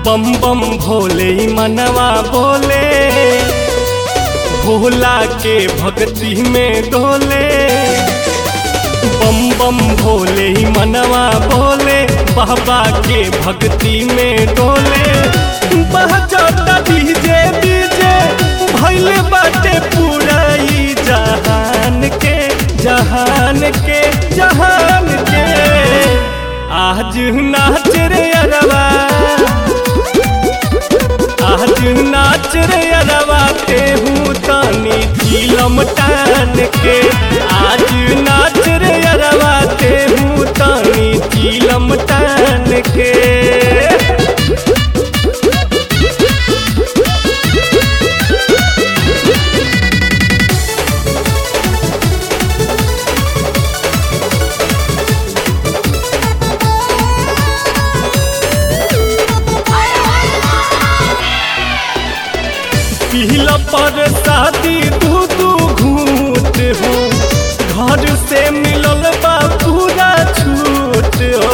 बम बम भोले मनवा बोले, भोला के भक्ति में डोले। बम बम भोले मनवा बोले, बाबा के भक्ति में डोले। बहजता डीजे डीजे भइल बाटे पूरा ई जहान के, जहान के, जहान के। आज नाच रे अरवा, आज नाच रे अरवा ते हूँ तानी चीलम टान के। आज नाच रे अरवा ते हूँ तानी चीलम टान के। पीला पर शादी दू दू घूट हो, घर से मिलल बा पूरा छूट हो।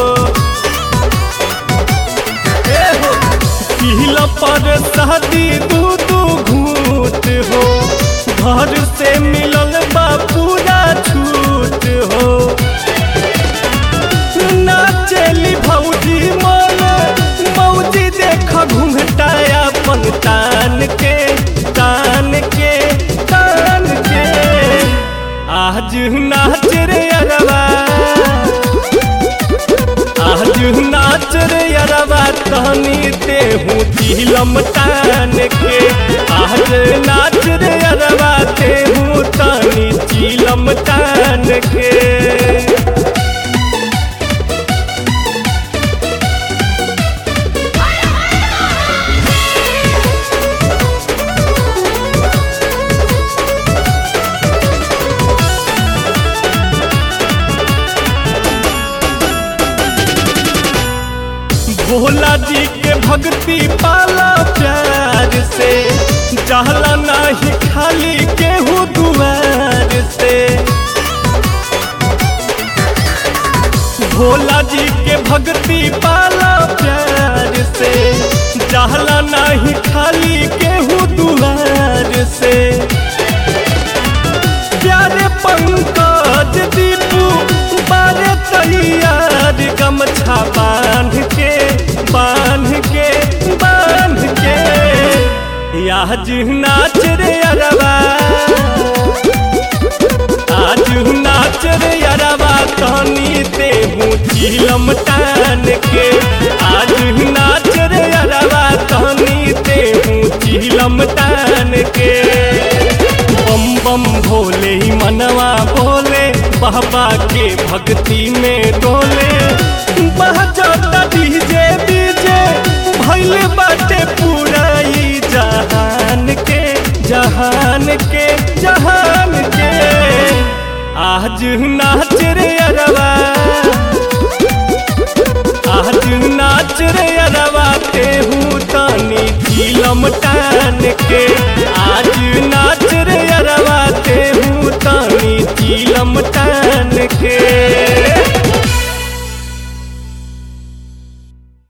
पीला पर शादी दू दू घूट हो, घर से मिलल बा पूरा छूट हो। नाचेली भौजी मन मौजी देख घूंघटा अपन तान के, तान के, तान के। आज नाच रे अरवा, आज नाच रे अरवा तहनी ते हूँ चीलम टान के। आज नाच रे अरवा ते हूँ तहनी चीलम टान के। भोला जी के भक्ति पाला प्यार से, जहला नहीं खाली केहू दुआर से। भोला जी के भक्ति पाला प्यार से, जहला नहीं खाली केहू दुआर से। प्यारे पंकज दीपू बारे तैयार, गमछा बांध के, बांध के, बांध के। आज नाच रे अरवा, आज नाच रे अरवा तहनी ते हूँ चीलम टान के। आज नाच रे अरवा तहनी ते हूँ चीलम टान के। बम बम भोले मनवा बोले, बाबा के भक्ति में डोले। बहजता डीजे डीजे भइल बाटे पूरा ई जहान के, जहान के, जहान के। आज नाच रे अरवा, आज नाच रे अरवा ते हूँ तानी चीलम टान के। आज नाच रे अरवा